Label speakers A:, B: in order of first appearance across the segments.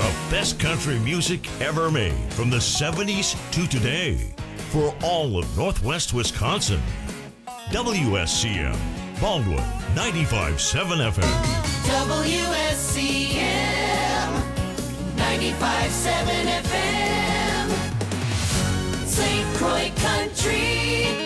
A: the best country music ever made from the 70s to today for all of Northwest Wisconsin. WSCM, Baldwin, 95.7 FM.
B: WSCM, 95.7 FM, St. Croix Country.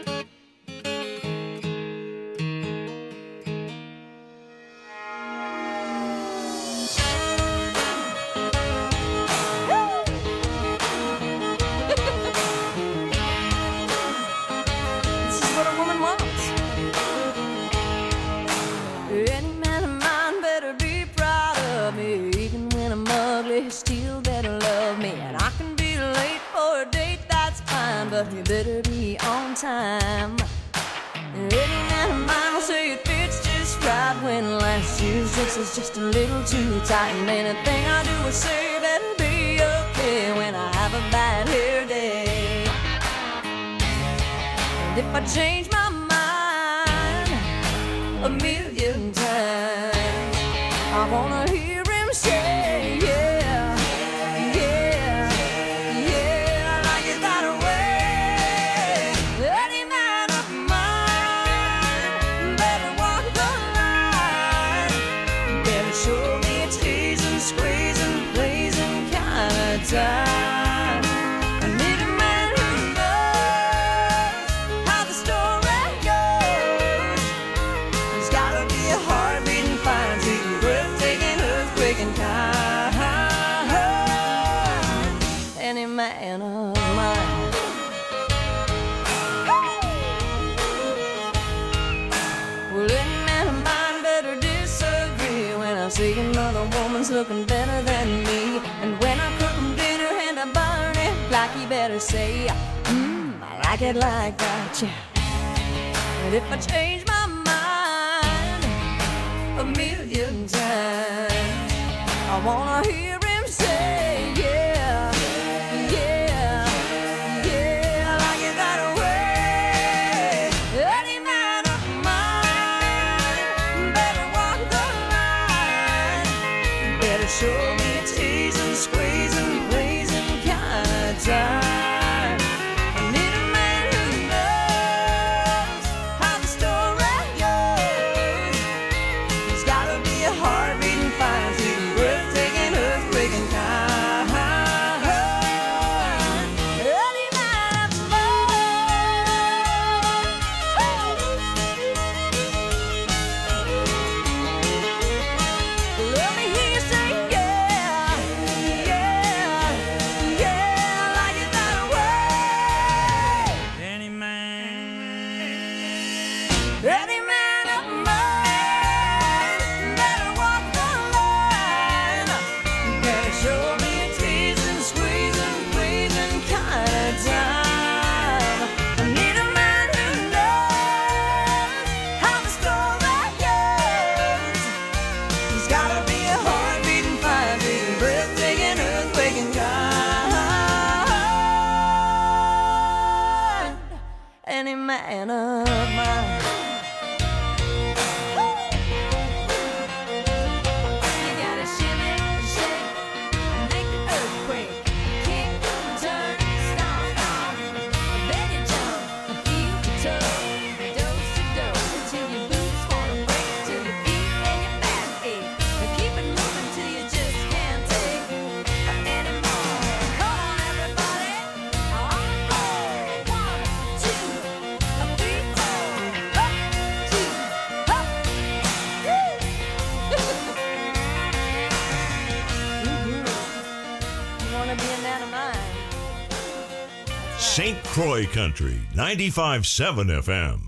C: Still better love me, and I can be late for a date, that's fine, but you better be on time. Any man of mine will say it fits just right when last year's dress is just a little too tight, and anything I do or say better be okay when I have a bad hair day. And if I change my mind a million times, I wanna hear him say, yeah. Time. I need a man who knows how the story goes. There's gotta be a heart beating fine, sweet, breathtaking, earthquaking kind. Any man of mine. Well, any man of mine better disagree when I see another woman's looking better than me, and when I cook them dinner and I burn it, like he better say, I like it like that, yeah. And if I change my mind a million times, I wanna hear him say, yeah, yeah, yeah, I like it that way. Any man of mine better walk the line, better show me a teasing, squeezing, blazing kind of time. I need a man who knows how the story goes. There's gotta be a heart beating fine, sweet, breathtaking, earthquaking kind. Any man of mine. Let me hear you say, yeah, yeah, yeah, I like it that way.
D: Any
C: man of mine better walk the line, better show me a teasing, squeezing, pleasing kind of time. I need a man who knows how the story goes. There's gotta be a heart beating fine, beating, breathtaking, earthquaking kind. Any man of mine. You gotta shimmy, shake, make the earthquake, kick, turn, stomp, then you jump, heel to toe, dose to dose, until your boots wanna break, till your feet and your back ache. Now keep it moving till you just can't take anymore. Come on, everybody, on the floor. 1, 2, 3, 4. Up, 2, up. Woo! You wanna be a man of mine?
A: St. Croix Country, 95.7 FM.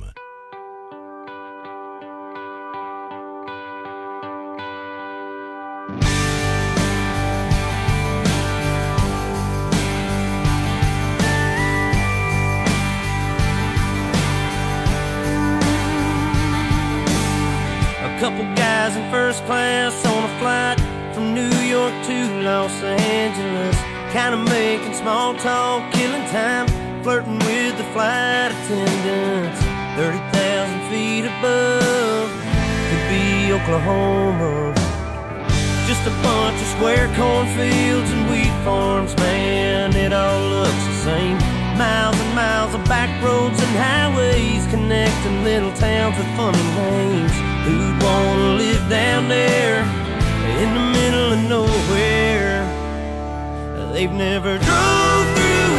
D: A couple guys in first class on a flight from New York to Los Angeles, kind of making small talk, killing time, flirting with the flight attendants. 30,000 feet above could be Oklahoma. Just a bunch of where cornfields and wheat farms, man, it all looks the same. Miles and miles of back roads and highways connecting little towns with funny names. Who'd wanna live down there in the middle of nowhere? They've never drove through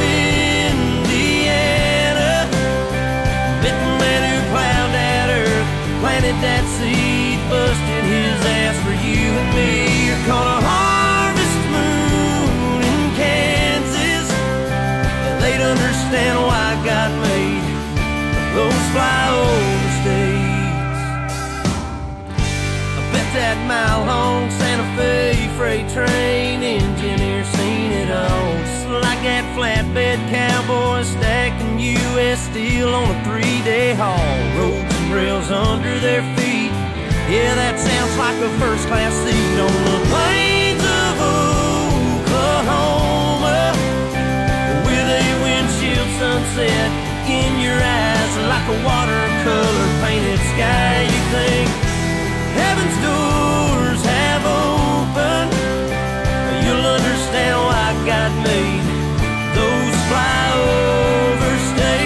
D: Indiana, met the man who plowed that earth, planted that seed, busted his ass for you and me. You're caught a harvest moon in Kansas. They'd understand why God made those flyover states. I bet that mile-long Santa Fe freight train engineer seen it all, just like that flatbed cowboy stacking U.S. steel on a 3-day haul. Roads and rails under their feet. Yeah, that sounds like a first-class seat on the plains of Oklahoma, with a windshield sunset in your eyes like a watercolor painted sky. You think heaven's doors have opened, you'll understand why God made those flyover states.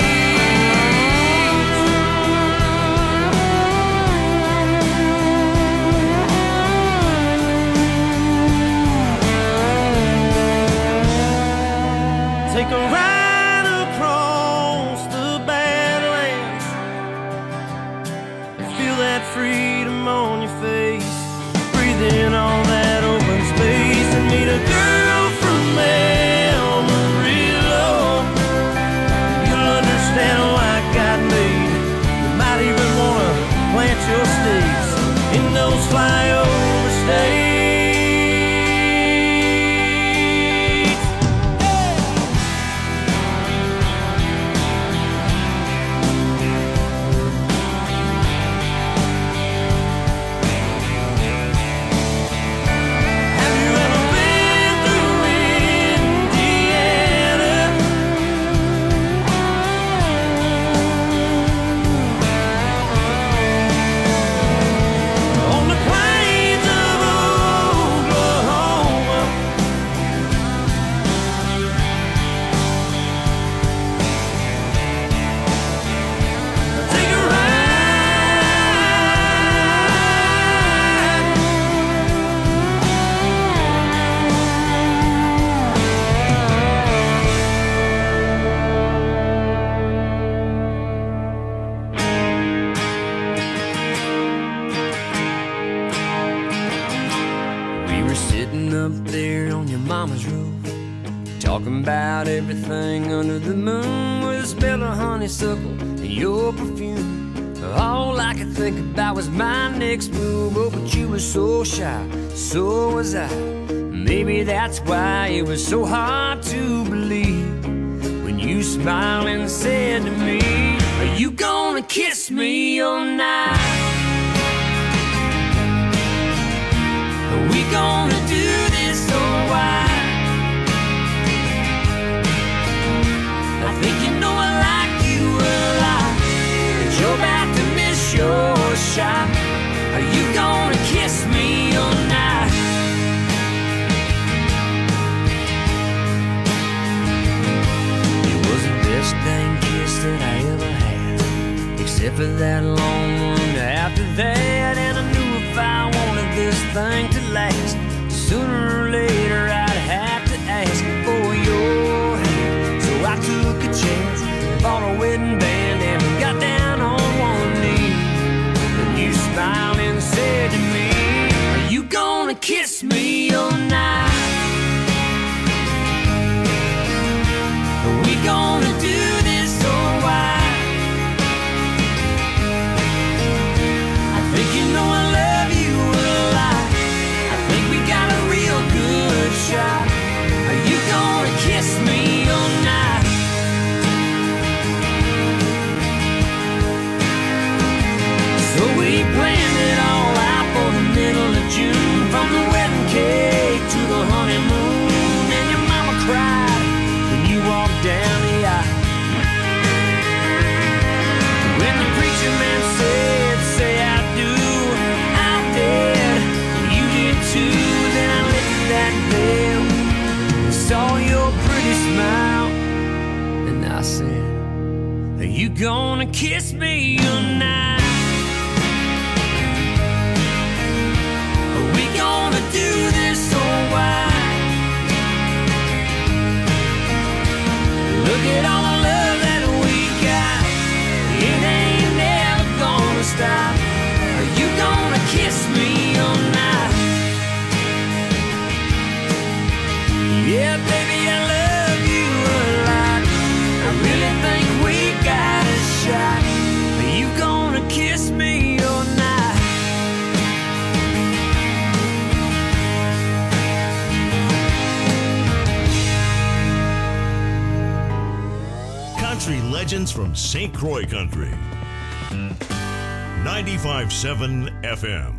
D: Take a ride across the Badlands, feel that freedom on your face, breathe in all that open space, and meet a girl from Amarillo. You'll understand why God made you might even want to plant your stakes in those flyover states.
E: About everything under the moon, with a smell of honeysuckle and your perfume. All I could think about was my next move. Oh, but you were so shy, so was I. Maybe that's why it was so hard to believe when you smiled and said to me, "Are you gonna kiss me all night? Are we gonna do this or why? I think you know I like you a lot, but you're about to miss your shot. Are you gonna kiss me all night?" It was the best dang kiss that I ever had, except for that long one after that. And I knew if I wanted this thing to last, sooner or later I'd have to ask for your hand. So I took a chance, bought a wedding band, and got down on one knee. And you smiled and said to me, "Are you gonna kiss me all night? Are we gonna do this or why? I think you know I love you a lot. I think we got a real good shot. Are you gonna kiss me all night?" So we planned it all out for the middle of June, from the wedding cake kiss me tonight? Are we gonna do this or why? Look at all the love that we got. It ain't never gonna stop. Are you gonna kiss me tonight? Yeah, baby, I love you a lot. I really think we got a shot. Are you gonna kiss me or not?
A: Country legends from St. Croix Country. 95.7 FM.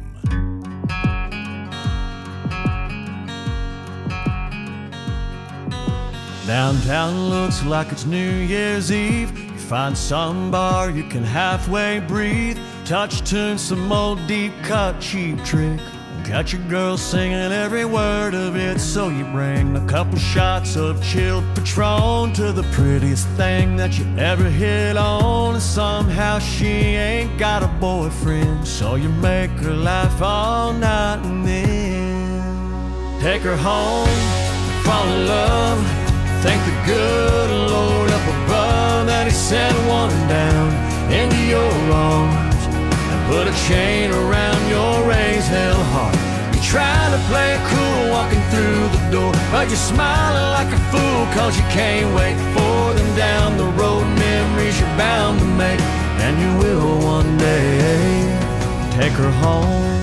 F: Downtown looks like it's New Year's Eve. You find some bar you can halfway breathe. Touch tune, some old deep cut cheap trick. Got your girl singing every word of it. So you bring a couple shots of chilled Patron to the prettiest thing that you ever hit on. And somehow she ain't got a boyfriend, so you make her laugh all night and then take her home, fall in love. Thank the good Lord up above that he sent one down into your arms and put a chain around your raised hell heart. You try to play it cool walking through the door, but you're smiling like a fool cause you can't wait for them down the road. Memories you're bound to make, and you will one day take her home.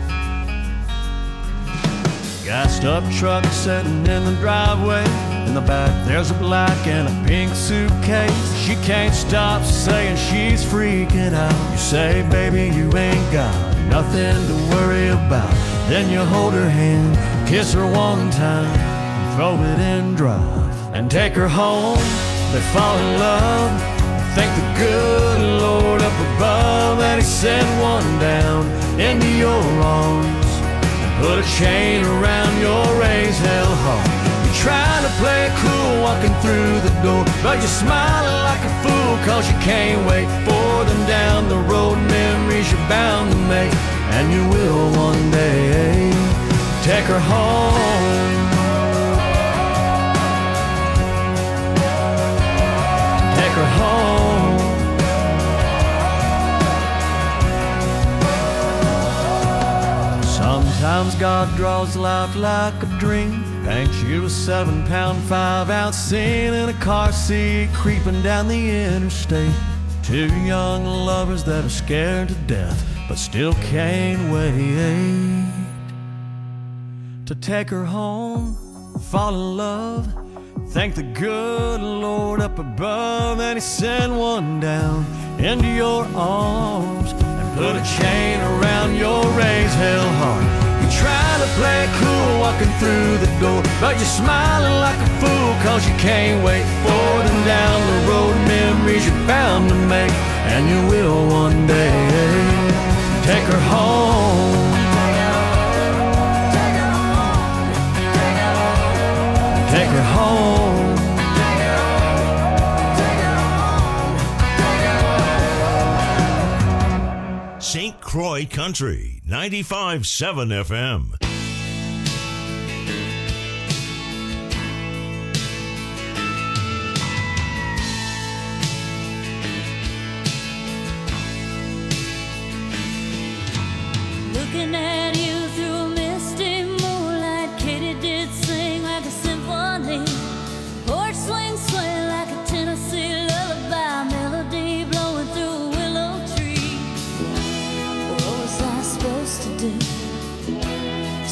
F: Gassed up truck sitting in the driveway. In the back there's a black and a pink suitcase. She can't stop saying she's freaking out. You say, baby, you ain't got nothing to worry about. Then you hold her hand, kiss her one time, and throw it in drive and take her home. They fall in love. Thank the good Lord up above that he sent one down into your arms and put a chain around your raised hell heart. Trying to play it cool walking through the door, but you're smiling like a fool cause you can't wait for them down the road. Memories you're bound to make, and you will one day take her home. Take her home. Sometimes God draws life like a dream, paints you a 7-pound 5-ounce scene in a car seat creeping down the interstate. Two young lovers that are scared to death but still can't wait to take her home, fall in love. Thank the good Lord up above that he sent one down into your arms and put a chain around your raised hell heart. You try to play it cool walking through the door, but you're smiling like a fool cause you can't wait for them down the road. Memories you're bound to make, and you will one day take her home. Take her home.
A: St. Croix Country, 95.7 FM.
B: Looking at you through a misty moonlight, Katie did sing like a symphony. Porch swing sway like a Tennessee lullaby, melody blowing through a willow tree. What was I supposed to do?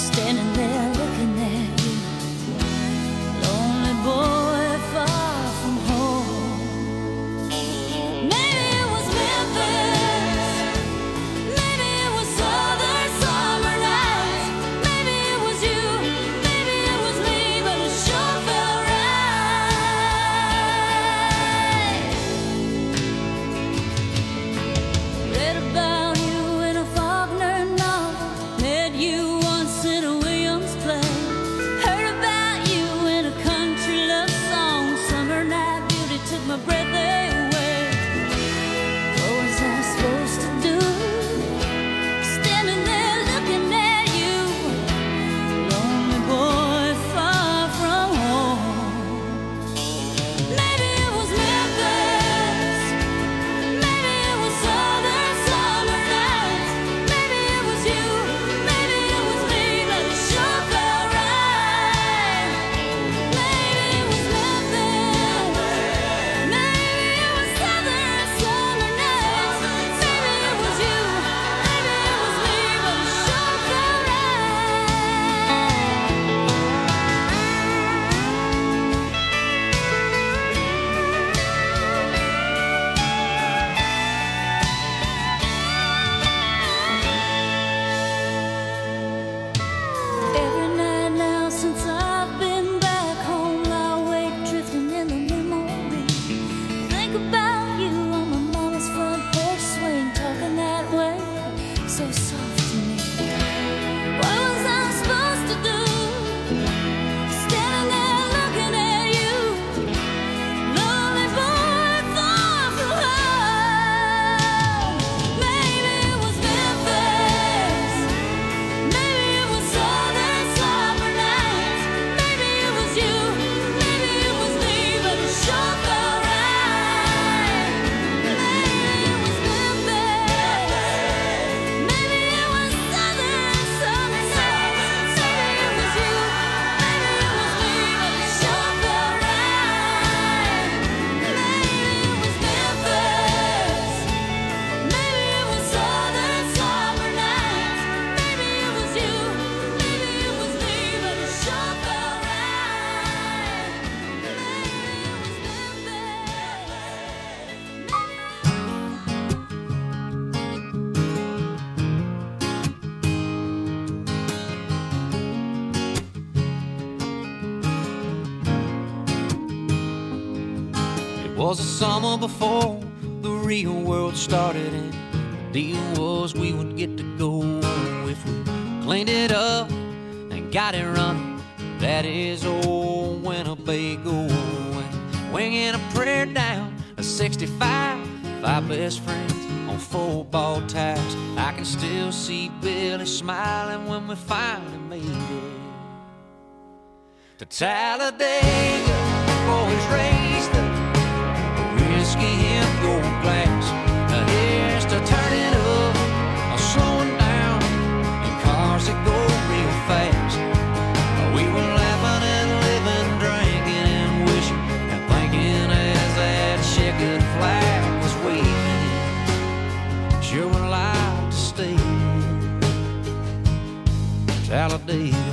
E: Was the summer before the real world started, and the deal was we would get to go if we cleaned it up and got it running. That is old Winnebago, and winging a prayer down a 65, 5 best friends on 4 ball tires. I can still see Billy smiling when we finally made it to Talladega. Boys raised up whiskey in your glass. Here's to turning up or slowing down in cars that go real fast. We were laughing and living, drinking and wishing and thinking as that checkered flag was waving. Sure would like to stay in Talladega.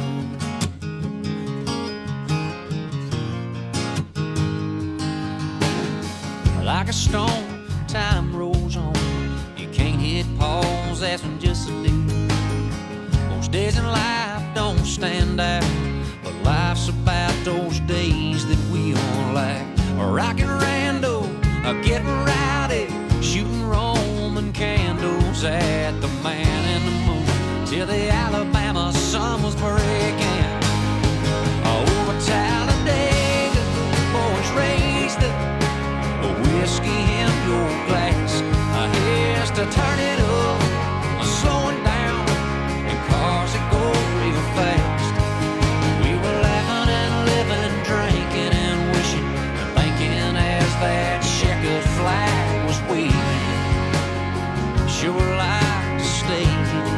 E: Like a storm, time rolls on. You can't hit pause, that's when just a do. Most days in life don't stand out, but life's about those days that we all like. Rockin' rando, getting rowdy, shooting Roman candles at the Man in the Moon till the Alabama sun was breaking. Over Talladega, boys raised up whiskey in your glass. Here's to turn it up, slowing down in cars that go real fast. We were laughing and living, drinking and wishing and thinking as that checkered flag was waving. Sure like to stay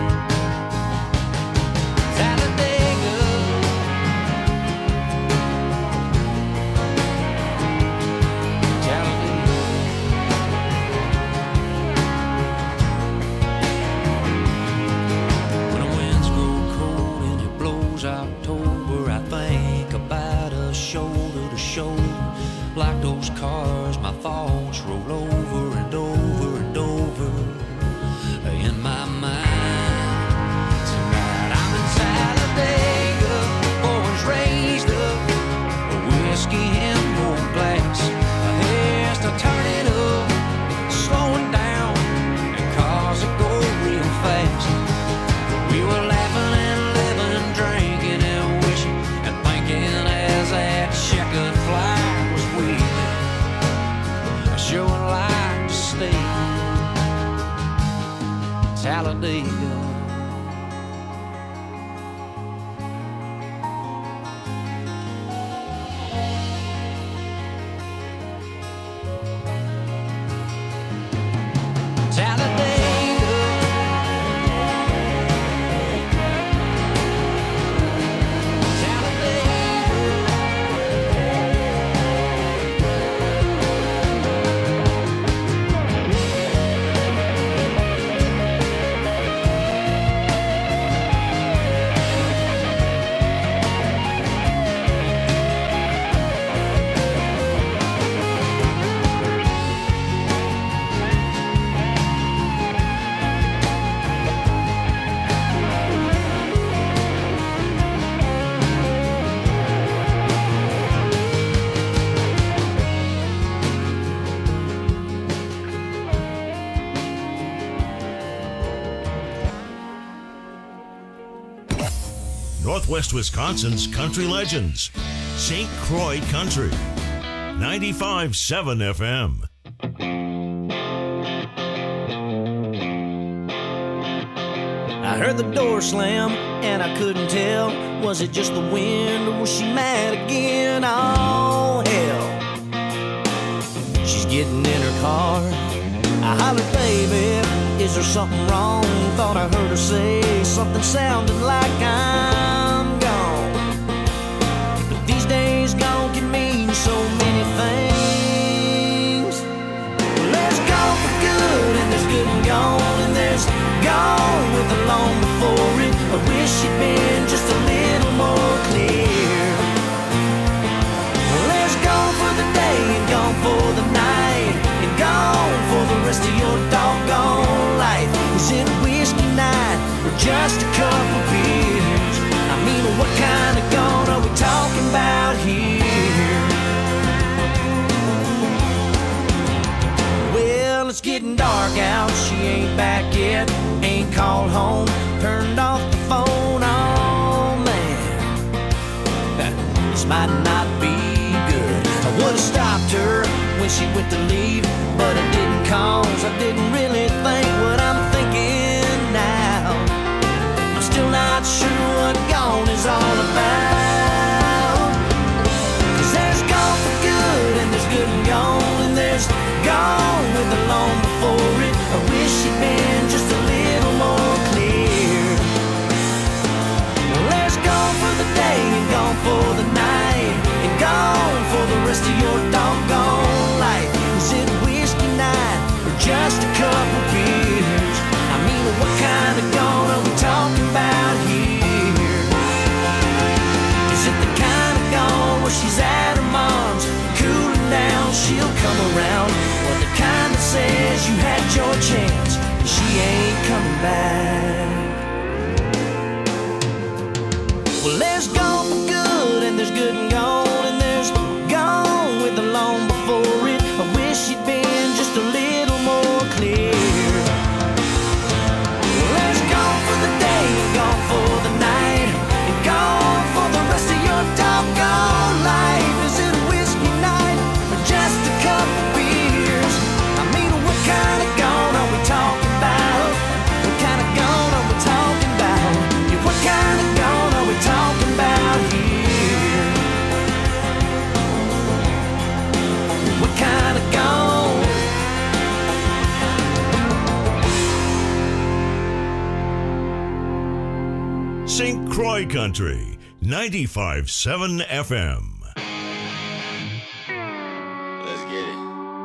E: Talladega. October, I think about us shoulder to shoulder. Like those cars, my thoughts roll over and over and over in my mind. Tonight I'm in Talladega, boys raised up, whiskey in your glass. Here's to turn it up, slowing down in cars that go real fast. We were laughing and living, drinking and wishing and thinking as that checkered flag was waving. I sure would like to stay Talladega.
A: Northwest Wisconsin's country legends. St. Croix Country. 95.7 FM.
D: I heard the door slam and I couldn't tell. Was it just the wind or was she mad again? Oh, hell. She's getting in her car. I hollered, baby, is there something wrong? Thought I heard her say something sounding like I'm gone. But these days gone can mean so many things. Well, there's gone for good and there's good and gone, and there's gone with the long before it. I wish you'd been just a little more clear. Well, there's gone for the day and gone for the night, and gone for the rest of your doggone life. Is it a whiskey night or just a couple beers? gone for the night and gone for the rest of your doggone life. Is it whiskey night or just a couple beers? I mean, what kind of gone are we talking about here? Is it the kind of gone where she's at her mom's, cooling down, she'll come around? Or the kind that says you had your chance, she ain't coming back? Well, there's gone for good, and there's good and gone, and there's gone with the long before it. I wish you'd been just a little more clear. Well, there's gone for the day, and gone for the night, and gone for the rest of your doggone life. Is it a whiskey night, or just a couple beers? I mean, what kind of gone are we talking about? What kind of gone are we talking about? Yeah, what kind of gone are we talking about here? What kind of gone?
A: St. Croix Country, 95.7 FM.
G: Let's get it.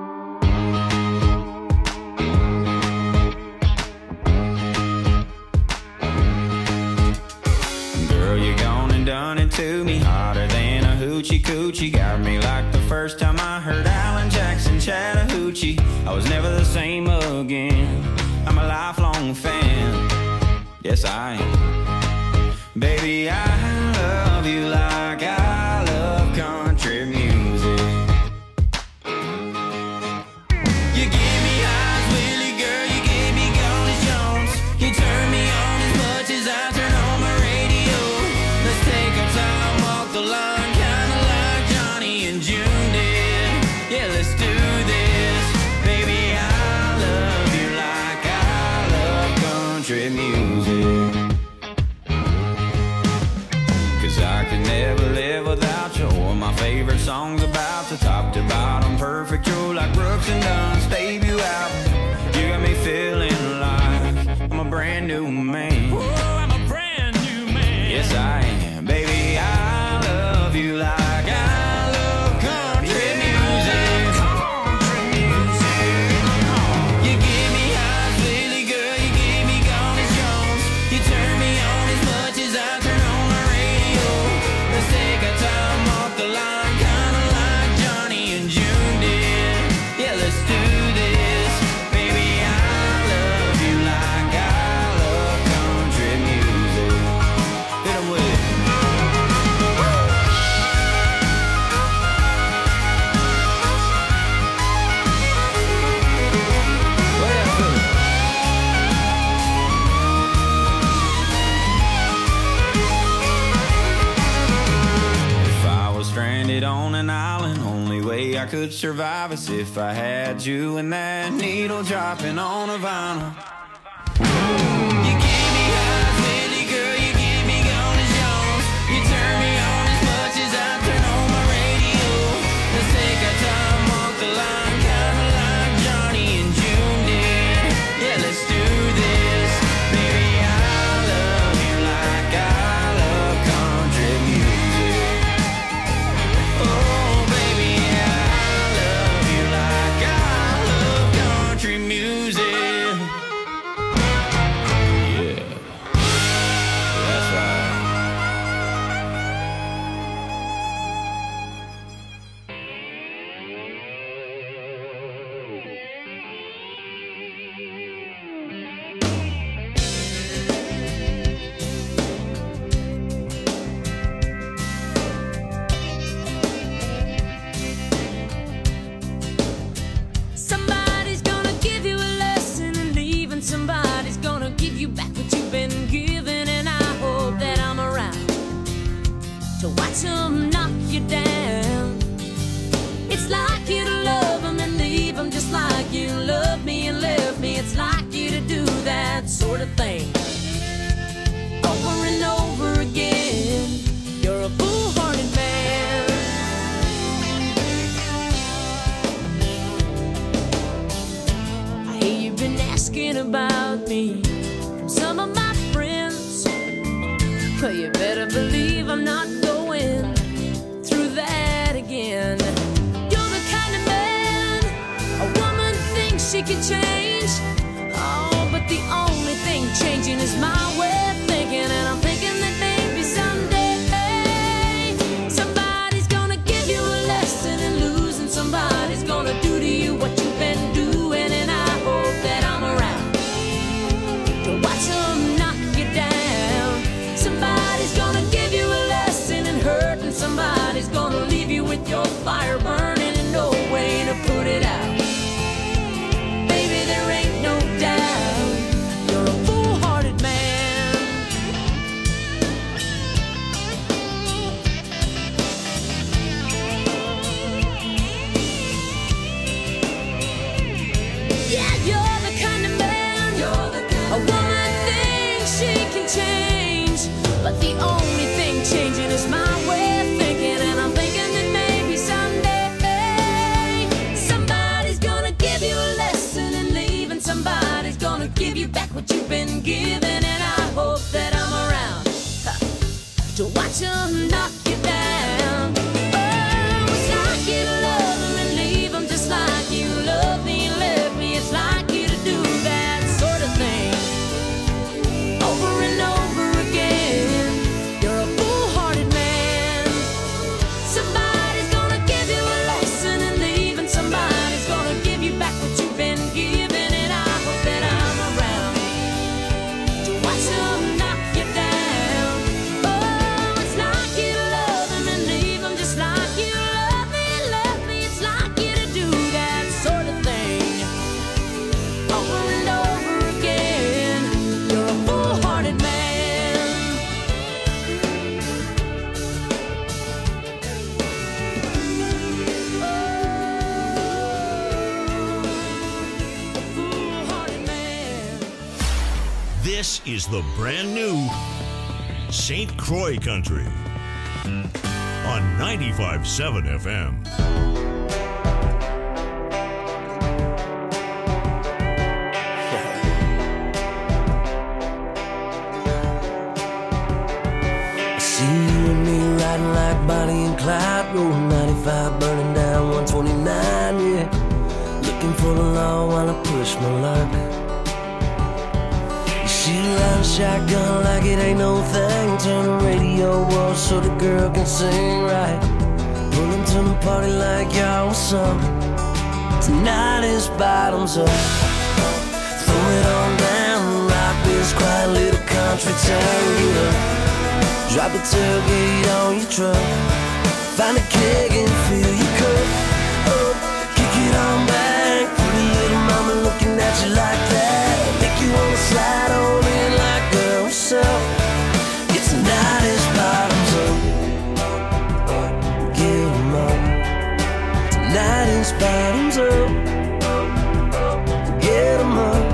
H: Girl, you gone and done it to me, hotter than a hoochie coochie. Got me like the first time I heard Alan Jackson Chattahoochee. I was never the same again. I'm a lifelong fan. Yes, I am. Baby, I love you like I love country music. You give me eyes, Willie, girl, you gave me Golly Jones. You turn me on as much as I turn on my radio. Let's take our time, walk the line, kinda like Johnny and June did. Yeah, let's do this. Baby, I love you like I love country music. I could never live without you. Or my favorite songs about the top to bottom, perfect. You're like Brooks and Dunn's debut album. You got me feeling like I'm a brand new man. Ooh, I'm a brand new man. Yes, I am. Baby, I love you like I love country music. Country music. You give me eyes, Willie, girl, you gave me Golly Jones. You turn me on as much as I turn on my radio. Let's take our time off the line, kinda like Johnny and June did. Yeah, let's do this. Baby, I love you like I love country music. Hit 'em with it. If I was stranded on an island, only way I could survive is if I had you and that needle dropping on a vinyl. You gave me eyes, Willie, girl, you gave me Golly Jones. You turn me on as much as I turn on my radio. Let's take our time, walk the line, kinda like Johnny and June did. Yeah, let's do this. Baby, I love you like I love country music. Oh, baby, I love you like I love country music. Yeah, that's right.
B: Somebody's gonna give you a lesson and leave, and somebody's gonna give you back what you've been given. And I hope that I'm around to watch them knock you down. It's like you to love them and leave them, just like you love me and left me. It's like you to do that sort of thing over and over again. You're a foolhardy man. I hear you've been asking about me from some of my friends, but you better believe I'm not going
C: going through that again. You're the kind of man a woman thinks she can change. Oh, but the only thing changing is my way of thinking, and I'm thinking that maybe someday somebody's gonna give you a lesson in losing. Somebody's gonna do to you what you've been doing, and I hope that I'm around to watch them knock you down. Somebody's gonna give you a lesson in hurt, and somebody's gonna leave you with your fire burning and no way to put it out. Baby, there ain't no doubt you're a foolhardy man. Yeah, you're the kind of man a woman thinks she can change, but the only thing changing is my way of thinking, and I'm thinking that maybe someday somebody's gonna give you a lesson in leaving. Somebody's gonna give you back what you've been given, and I hope that I'm around to watch them knock you down. Oh, it's like you love them and leave them, just like you love me and left me. It's like you to do that sort of thing over and over again. You're a foolhardy man. Somebody's gonna give you a lesson in leaving. Somebody's gonna give you back what you've been given, and I hope that I'm around to watch them knock you down. Oh, it's like you love them and leave them, just like you love me and left me. It's like you to do that sort of thing over and over again. You're a foolhardy man. A foolhardy man.
A: This is the brand new St. Croix Country on 95.7 FM.
D: See you and me riding like Bonnie and Clyde, rolling 95, burning down 129, yeah. Looking for the law while I push my luck. You see the line of shotgun like it ain't no thing. Turn the radio off so the girl can sing right. Pull them to the party like y'all was some. Tonight is bottoms up. Throw it on down, rock this quiet little country town. Get up. Drop the tailgate on your truck. Find a keg and fill your cup. Oh, kick it on back. Pretty little mama looking at you like that. Make you wanna slide on in like girl, what's up? It's tonight is bottoms up. Get 'em up. Tonight is bottoms up. Get 'em up.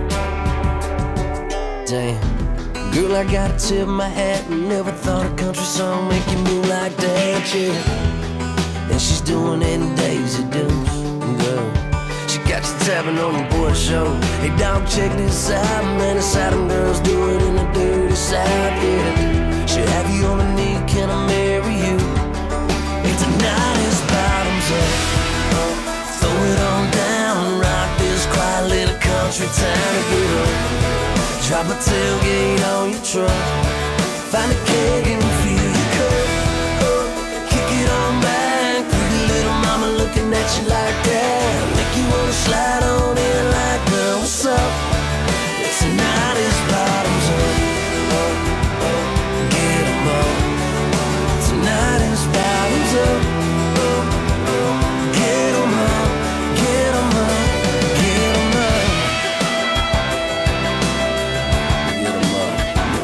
D: Damn. Girl, I gotta tip my hat. Never thought a country song make you move like that, yeah. And she's doing it in Daisy Dukes, girl. She got you tapping on the boy show. Hey, dog, check this out, man. It's how them girls do it in the dirty South, yeah. She'll have you on the knee, can I marry you? Hey, tonight is bottoms up. Throw it on down, rock this quiet little country town, get up. Drop a tailgate on your truck. Find a keg and fill your cup. Oh, kick it on back. Pretty little mama looking at you like that. Make you wanna slide on in like, girl, what's up? Tonight is bottoms up. Get 'em up. Tonight is bottoms up. Get 'em up. Get 'em up. Get 'em up. Get 'em up.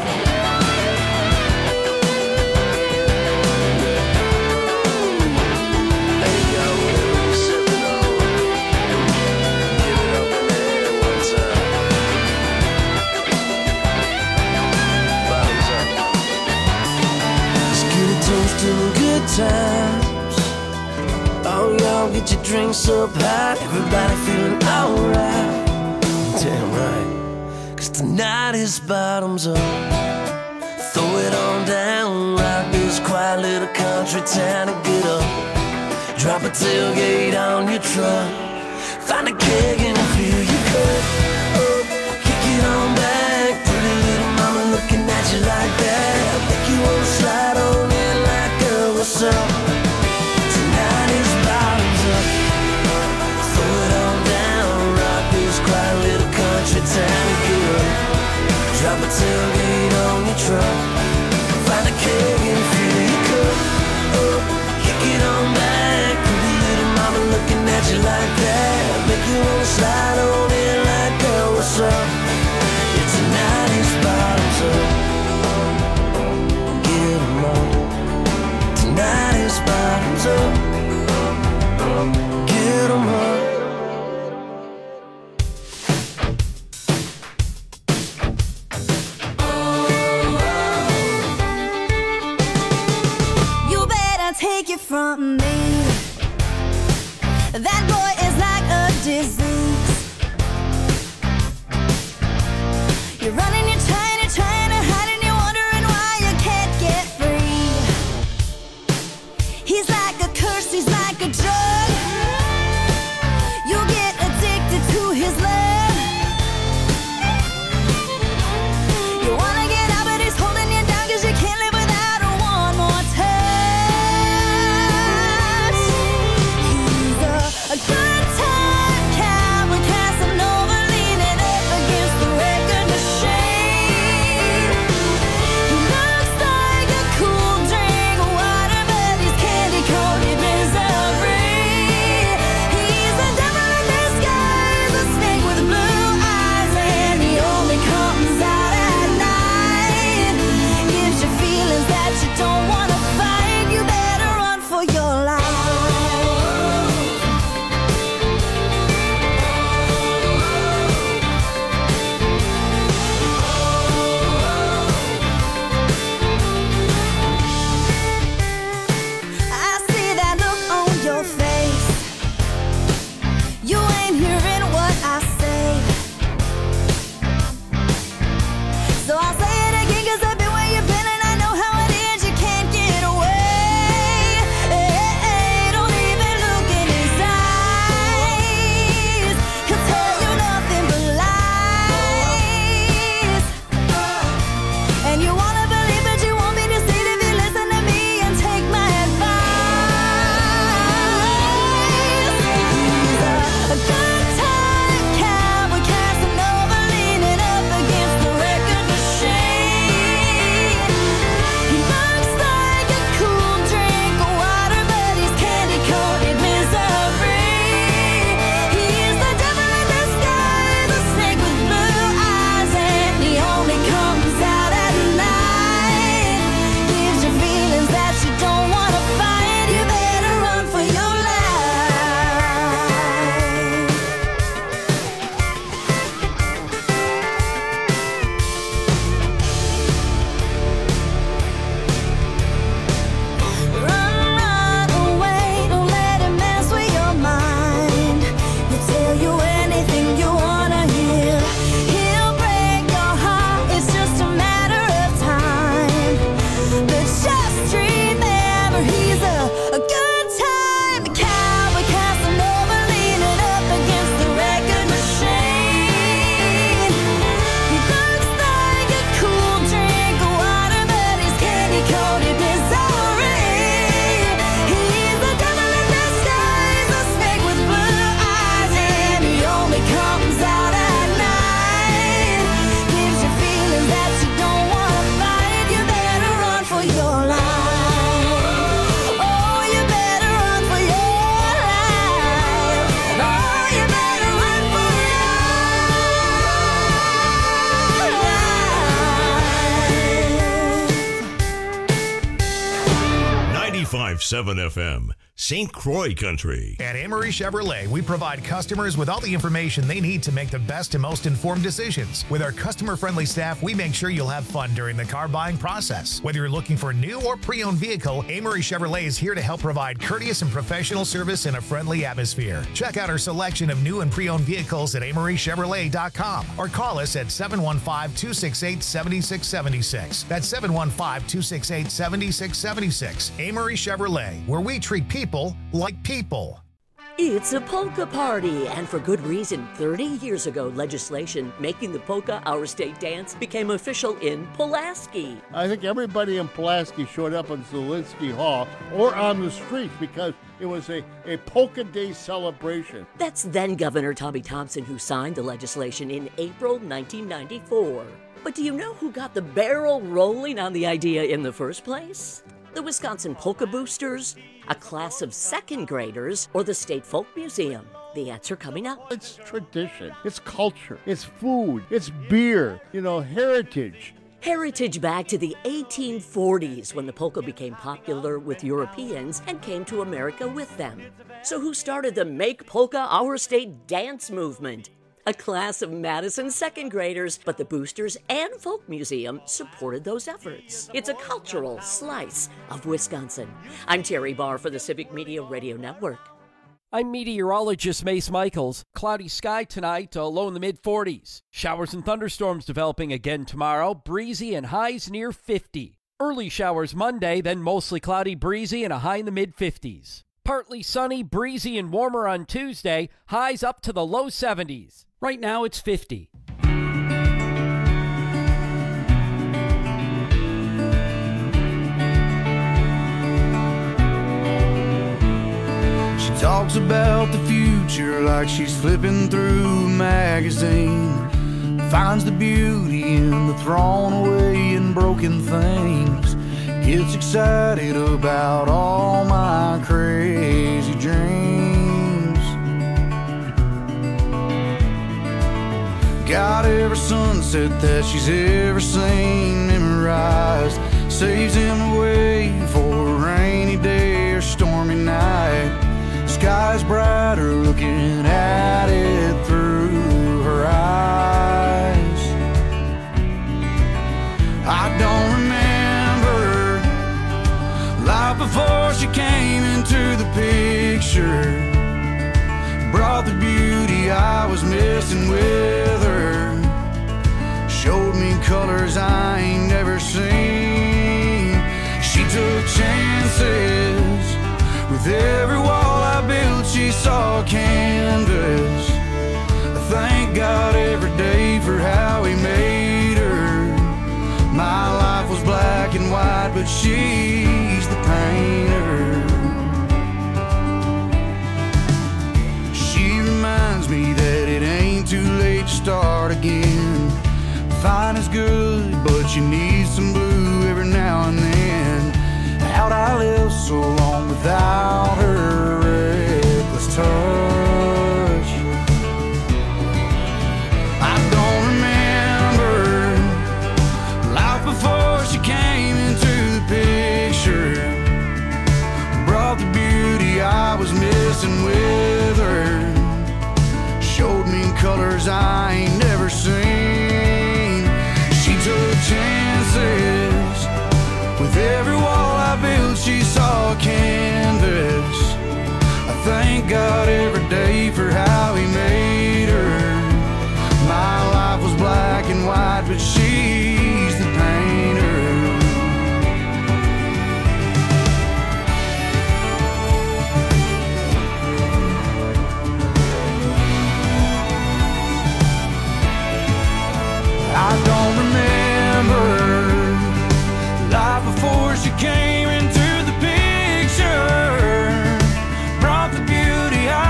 D: Hey, yo, sipping on. Give it up in there one time. Bottoms up. Let's get a toast to the good times. Oh, y'all get your drinks up high. Everybody feeling alright. Damn right. 'Cause tonight is bottoms up. Throw it on down, rock this
G: this quiet little country town and get up. Drop a tailgate on your truck. Find a keg and fill your cup. Kick it on back. Pretty little mama looking at you like that. Make you wanna slide on in like, girl, what's up? Tonight is bottoms up. Throw it on down. Rock this quiet little country town and get up. Drop a tailgate on your truck. Find a keg and fill your cup. Kick it on back. Pretty little mama looking at you like that. Make you wanna slide on in like, girl, what's up? Yeah, tonight is bottoms up. Get 'em up. Tonight is bottoms up. Get 'em up.
B: Take it from me. That boy is like a disease. You're running, you're trying to hide, and you're wondering why you can't get free. He's like a curse, he's like a drug. You'll get addicted to his love. You wanna get out, but he's holding you down 'cause you can't live without her one more touch. A good time cowboy Casanova leaning up against the record machine. He looks like a cool drink of water, but he's candy-coated misery. He's the devil in disguise, a snake with blue eyes, and he only comes out at night. Gives you feelings that you don't want to fight. You better run for your life. You ain't hearing what I say, so I'll say it again 'cause I've been where you've been and I know how it is. You can't get away. Don't even look in his eyes. He'll tell you nothing but lies. And you wanna believe but you won't be deceived if you listen to me and take my advice. A good time cowboy Casanova leaning up against the record machine. He looks like a cool drink of water, but he's candy-coated misery. He's the devil in disguise, a snake with blue eyes, and he only comes out at night. Gives you feelings that you don't want to fight. You better run for your life. 'Run away, don't let him mess with your mind. He'll tell you anything you wanna hear. He'll break your heart, it's just a matter of time. But just remember, he's a good time cowboy Casanova leaning up against the record machine. He looks like a cool drink of water, but he's candy-coated misery. He's the devil in disguise, a snake with blue eyes, and he only comes out at night. Gives you feelings that you don't want to fight. You better run for your life. Oh, you better run for your life. Oh, you better run for your life.
A: 95.7 FM, St. Croix country.
I: At Amory Chevrolet, we provide customers with all the information they need to make the best and most informed decisions. With our customer-friendly staff, we make sure you'll have fun during the car buying process. Whether you're looking for a new or pre-owned vehicle, Amory Chevrolet is here to help provide courteous and professional service in a friendly atmosphere. Check out our selection of new and pre-owned vehicles at AmoryChevrolet.com or call us at 715-268-7676. That's 715-268-7676. Amory Chevrolet, where we treat people like people.
J: It's a polka party, and for good reason. 30 years ago, legislation making the polka our state dance became official in Pulaski.
K: I think everybody in Pulaski showed up in Zielinski Hall or on the streets because it was a polka day celebration.
J: That's then Governor Tommy Thompson who signed the legislation in April 1994. But do you know who got the barrel rolling on the idea in the first place? The Wisconsin Polka Boosters, a class of second graders, or the State Folk Museum? The answer coming up.
K: It's tradition, it's culture, it's food, it's beer, heritage.
J: Heritage back to the 1840s when the polka became popular with Europeans and came to America with them. So who started the Make Polka Our State dance movement? A class of Madison second graders, but the Boosters and Folk Museum supported those efforts. It's a cultural slice of Wisconsin. I'm Terry Barr for the Civic Media Radio Network.
L: I'm meteorologist Mace Michaels. Cloudy sky tonight, low in the mid-40s. Showers and thunderstorms developing again tomorrow, breezy and highs near 50. Early showers Monday, then mostly cloudy, breezy, and a high in the mid-50s. Partly sunny, breezy, and warmer on Tuesday, highs up to the low 70s. Right now, it's 50.
H: She talks about the future like she's flipping through a magazine. Finds the beauty in the thrown away and broken things. Gets excited about all my crazy dreams. Got every sunset that she's ever seen memorized. Saves him away for a rainy day or stormy night. Sky's brighter looking at it through her eyes. I don't remember life before she came into the picture. Brought the beauty I was missing with her. Showed me colors I ain't never seen. She took chances. With every wall I built she saw canvas. I thank God every day for how he made her. My life was black and white, but she's the painter. Reminds me that it ain't too late to start again. Fine is good, but you need some blue every now and then. How'd I live so long without her reckless touch? I don't remember life before she came into the picture. Brought the beauty I was missing with her. Showed me colors I ain't never seen. She took chances. With every wall I built she saw canvas. I thank God every day for how he made her. My life was black and white, but she's the painter. I don't remember life before she came into the picture. Brought the beauty I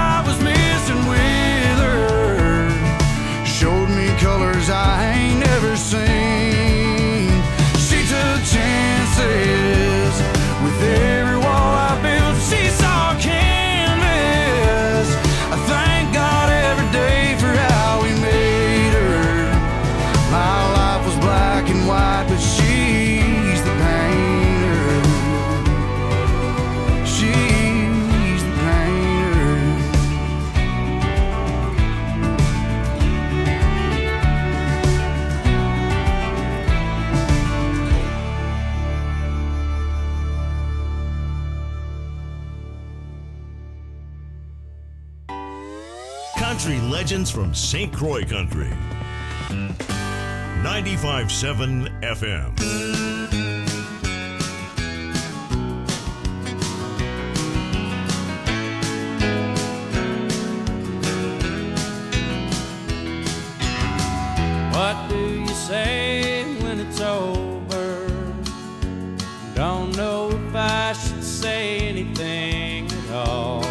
A: country legends from St. Croix Country. 95.7 FM.
M: What do you say when it's over? Don't know if I should say anything at all.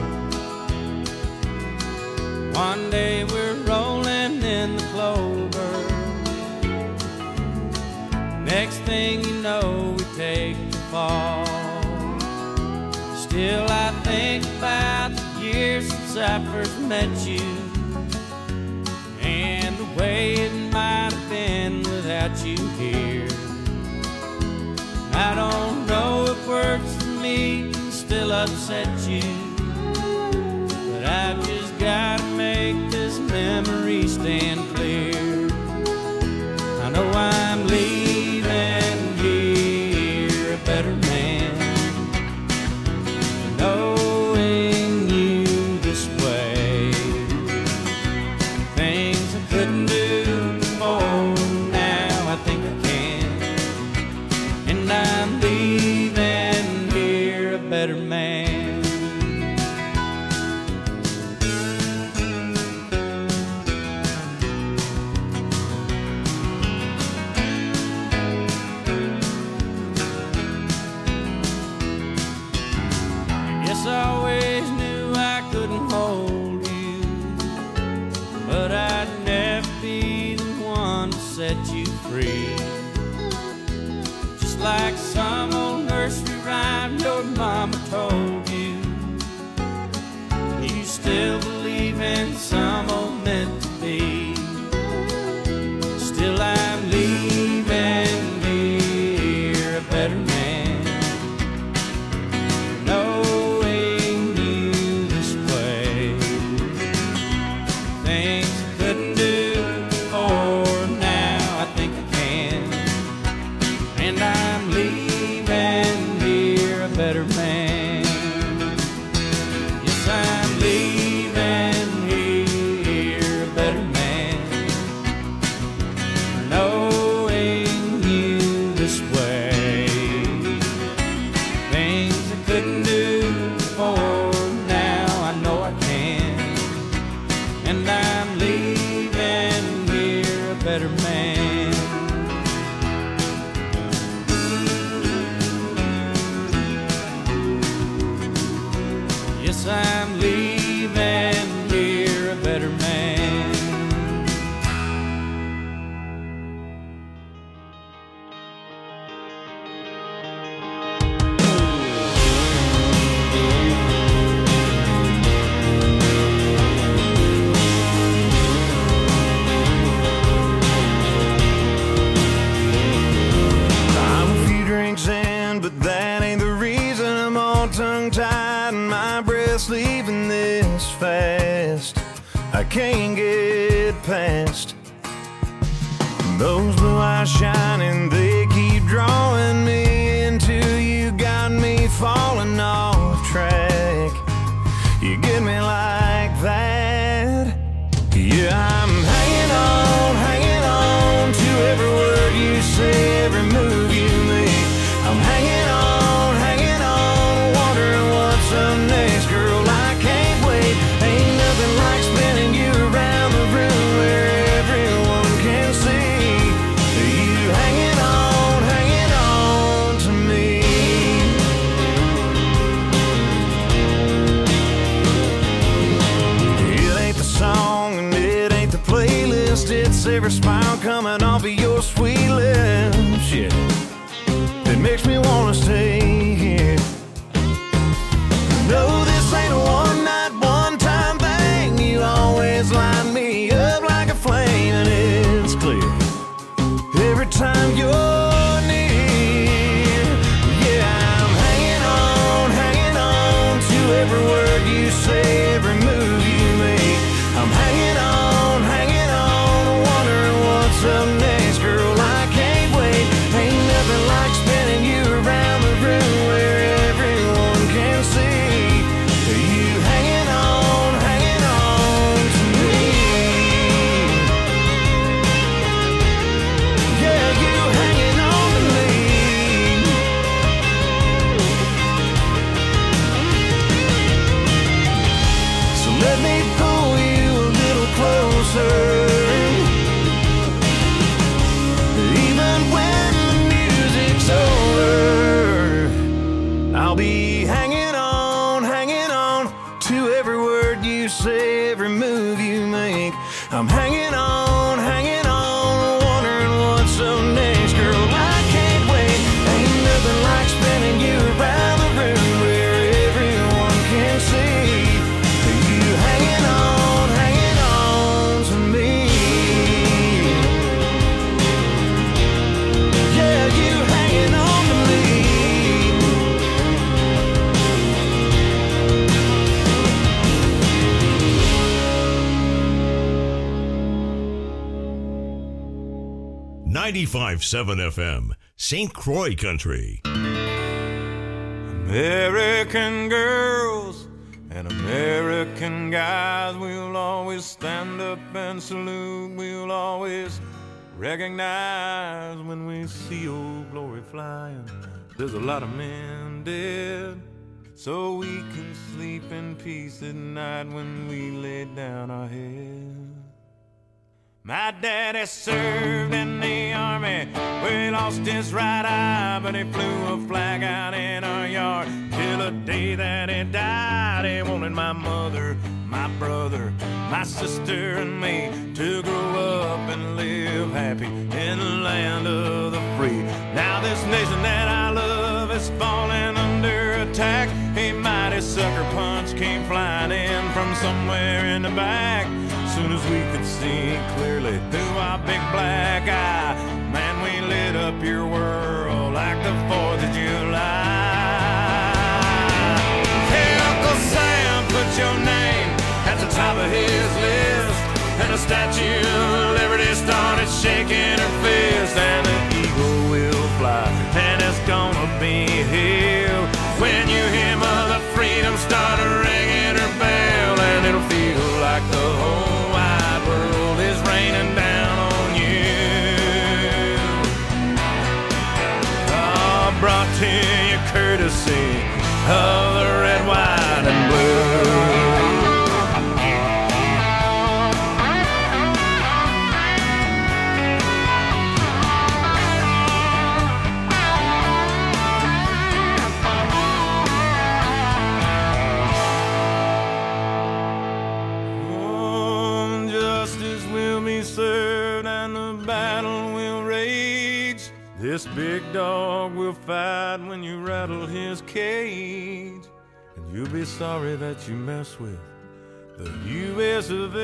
M: One day we're rolling in the clover. Next thing you know, we take the fall. Still I think about the years since I first met you, and the way it might have been without you here. I don't know if words for me can still upset you, but I've just gotta make this memory stand clear. I know I'm leaving here a better man, knowing you this way. Things I couldn't do before, now I think I can, and I'm leaving here a better man. I always knew I couldn't hold you, but I'd never be the one to set you free. Just like some old nursery rhyme your mama told you, you still believe in some old meant to be. Still I'm leaving here a better man. I'm leaving here a better man.
D: I'm a few drinks in, but that ain't the reason I'm all tongue-tied and my breath's leaving this fast. I can't get past those blue eyes shining, they keep drawing me into you, got me falling off track. You get me like that. Yeah, I'm hanging on to every word you say, every move you make. I'm hanging on, wondering what's up next. Girl, I can't wait. Ain't nothing like spinning you around the room where everyone can see you hanging on to me. It ain't the song and it ain't the playlist, it's every smile coming off of your sweet lips, yeah, that makes me wanna stay here. No, this ain't a one-night, one-time thing. You always light me up like a flame, and it's clear every time you're near. Yeah, I'm hanging on to every word you say, every move you make. I'm hanging on, wondering what's up next. Girl, I I'll be hanging on to every word you say, every move you make. I'm hanging on, wondering what's up next. Girl, I can't wait. Ain't nothing like spinning you around the room where everyone can see you hanging on to me. Yeah, you hanging on to me.
A: 95.7 FM, St. Croix Country.
H: American girls and American guys, we'll always stand up and salute. We'll always recognize when we see old glory flying. There's a lot of men dead, so we can sleep in peace at night when we lay down our head. My daddy served in the army, where he lost his right eye, but he flew a flag out in our yard till the day that he died. He wanted my mother, my brother, my sister and me to grow up and live happy in the land of the free. Now this nation that I love is falling under attack. A mighty sucker punch came flying in from somewhere in the back. Soon as we could see clearly through our big black eye, man, we lit up your world like the 4th of July. Hey, Uncle Sam, put your name at the top of his list, and the Statue of Liberty started shaking her fist, and the eagle will fly, and it's gonna be here when you hear Mother Freedom start ringing her bell, and it'll feel like the whole world is raining down on you. Oh, brought to you courtesy of the red, white, and blue. Served and the battle will rage. This big dog will fight when you rattle his cage, and you'll be sorry that you mess with the U.S. of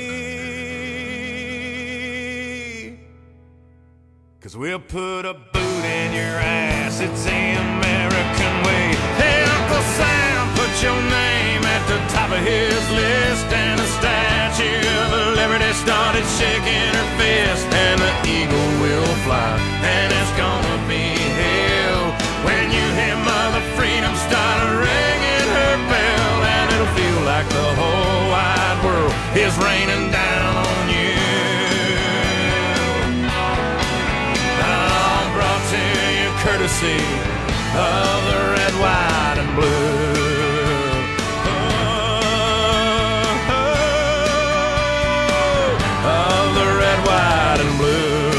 H: A. 'Cause we'll put a boot in your ass, it's the American way. Hey, Uncle Sam, put your name at the top of his list, and the Statue of Liberty started shaking her fist, and the eagle will fly, and it's gonna be hell when you hear Mother Freedom start ringing her bell, and it'll feel like the whole wide world is raining down on you. I'm brought to you courtesy of the red, white, and blue. White and blue,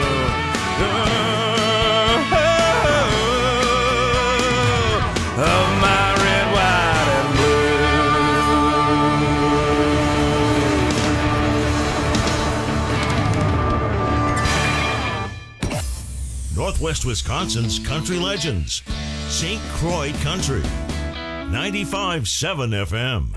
H: of my red, white, and
A: blue. Northwest Wisconsin's country legends, St. Croix Country, 95.7 FM.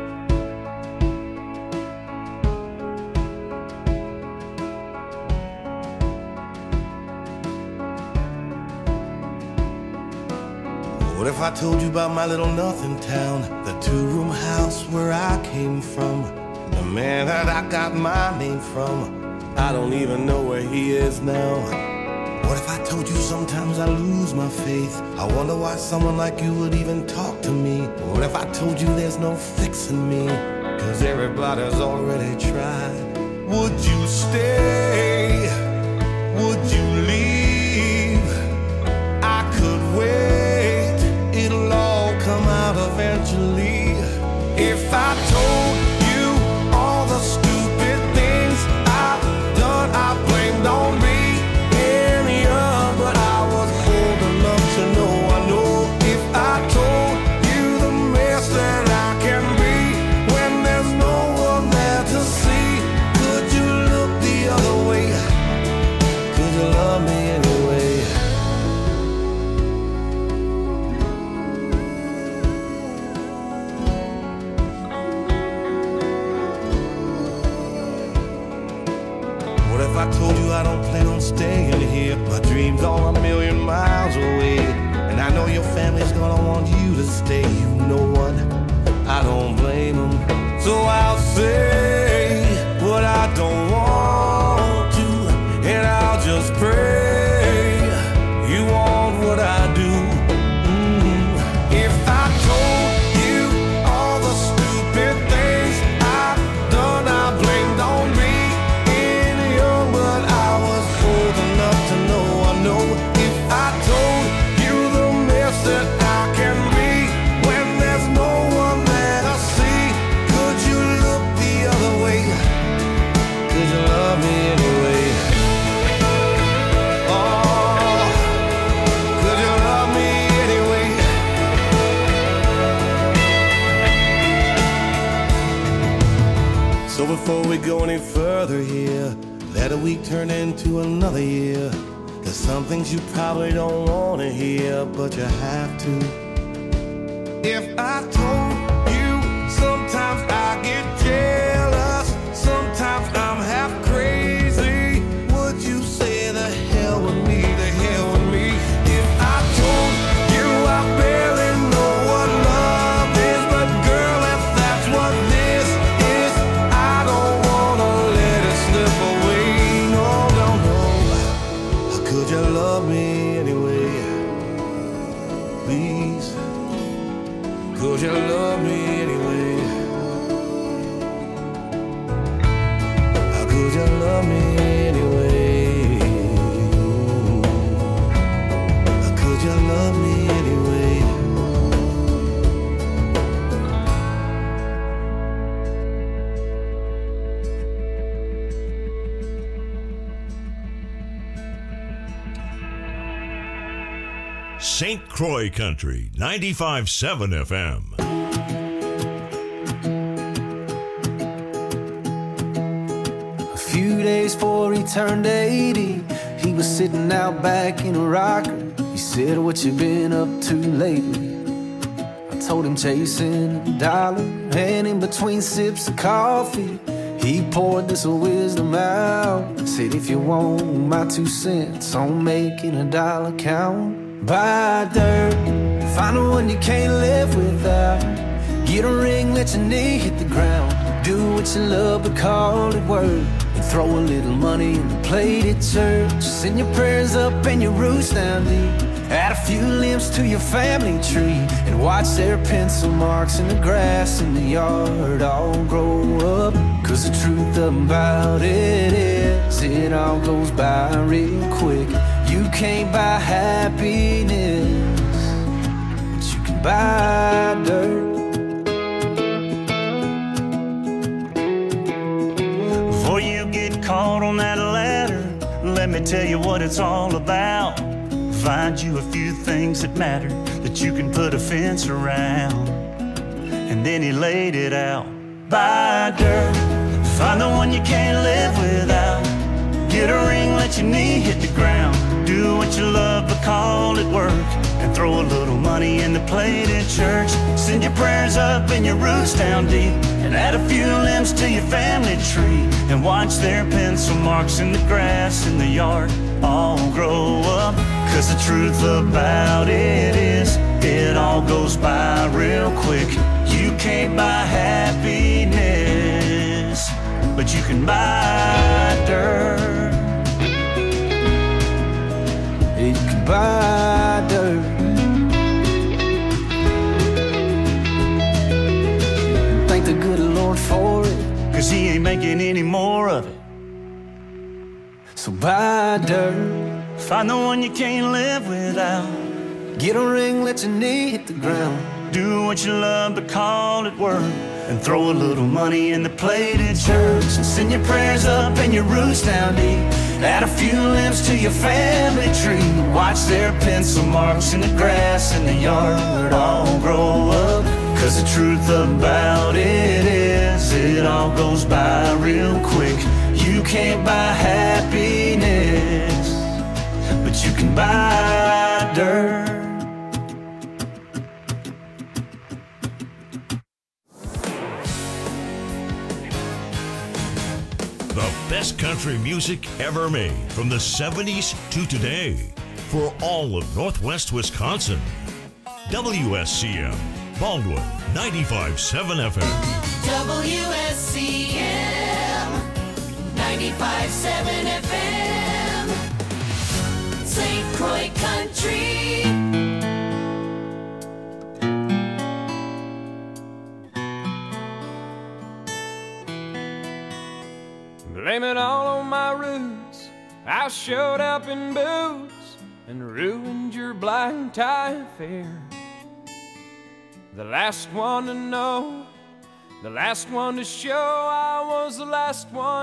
G: What if I told you about my little nothing town, the two-room house where I came from, the man that I got my name from? I don't even know where he is now. What if I told you sometimes I lose my faith? I wonder why someone like you would even talk to me. What if I told you there's no fixing me, 'cause everybody's already tried? Would you stay? Would you leave? I could wait, it'll all come out eventually. If I told you all the stupid things I've done, I blamed on me. But I was old enough to know, I know if I staying here. My dreams are a million miles away, and I know your family's gonna want you to stay. You know what? I don't blame them. So I'll say what I don't want to, and I'll just pray you want what I do. If I told you all the stupid things I've done, I blamed on me. Young, but I was old enough to know. I know if I told you the mess that I can be when there's no one there to see, could you look the other way? Could you love me anyway? Oh, could you love me anyway? So before we go any further here, let a week turn into another year. There's some things you probably don't want to hear, but you have to. If I told you, sometimes I get jealous, sometimes I'm half crazy, would you say the hell with me, the hell with me? If I told you I barely know what love is, but girl, if that's what this is, I don't want to let it slip away. Could you love me anyway? Please. Could you love me anyway? Could you love me anyway? Could you love me anyway?
A: St. Croix Country, 95.7 FM.
N: A few days before he turned 80, he was sitting out back in a rocker. He said, "What you been up to lately?" I told him chasing a dollar, and in between sips of coffee, he poured this wisdom out. Said, "If you want my 2 cents on making a dollar count, buy dirt, find the one you can't live without. Get a ring, let your knee hit the ground. Do what you love, but call it work. And throw a little money in the plate at church. Send your prayers up and your roots down deep. Add a few limbs to your family tree, and watch their pencil marks in the grass in the yard all grow up. Cause the truth about it is, it all goes by real quick. You can't buy happiness, but you can buy dirt."
F: Before you get caught on that ladder, let me tell you what it's all about. Find you a few things that matter, that you can put a fence around. And then he laid it out. Buy dirt, find the one you can't live without. Get a ring, let your knee hit the ground. Do what you love, but call it work. And throw a little money in the plate at church. Send your prayers up and your roots down deep. And add a few limbs to your family tree. And watch their pencil marks in the grass in the yard all grow up. Cause the truth about it is, it all goes by real quick. You can't buy happiness, but you can buy dirt.
N: You can buy dirt. Thank the good Lord for it,
F: cause he ain't making any more of it.
N: So buy dirt,
F: find the one you can't live without.
N: Get a ring, let your knee hit the ground.
F: Do what you love, but call it work. And throw a little money in the plate at church. And send your prayers up and your roots down deep. Add a few limbs to your family tree. Watch their pencil marks in the grass in the yard all grow up. Cause the truth about it is, it all goes by real quick. You can't buy happiness, but you can buy dirt.
A: The best country music ever made from the 70s to today for all of Northwest Wisconsin. WSCM, Baldwin 95.7 FM.
G: WSCM 95.7 FM, St. Croix Country.
M: Blame it all on my roots. I showed up in boots and ruined your black tie affair. The last one to know, the last one to show, I was the last one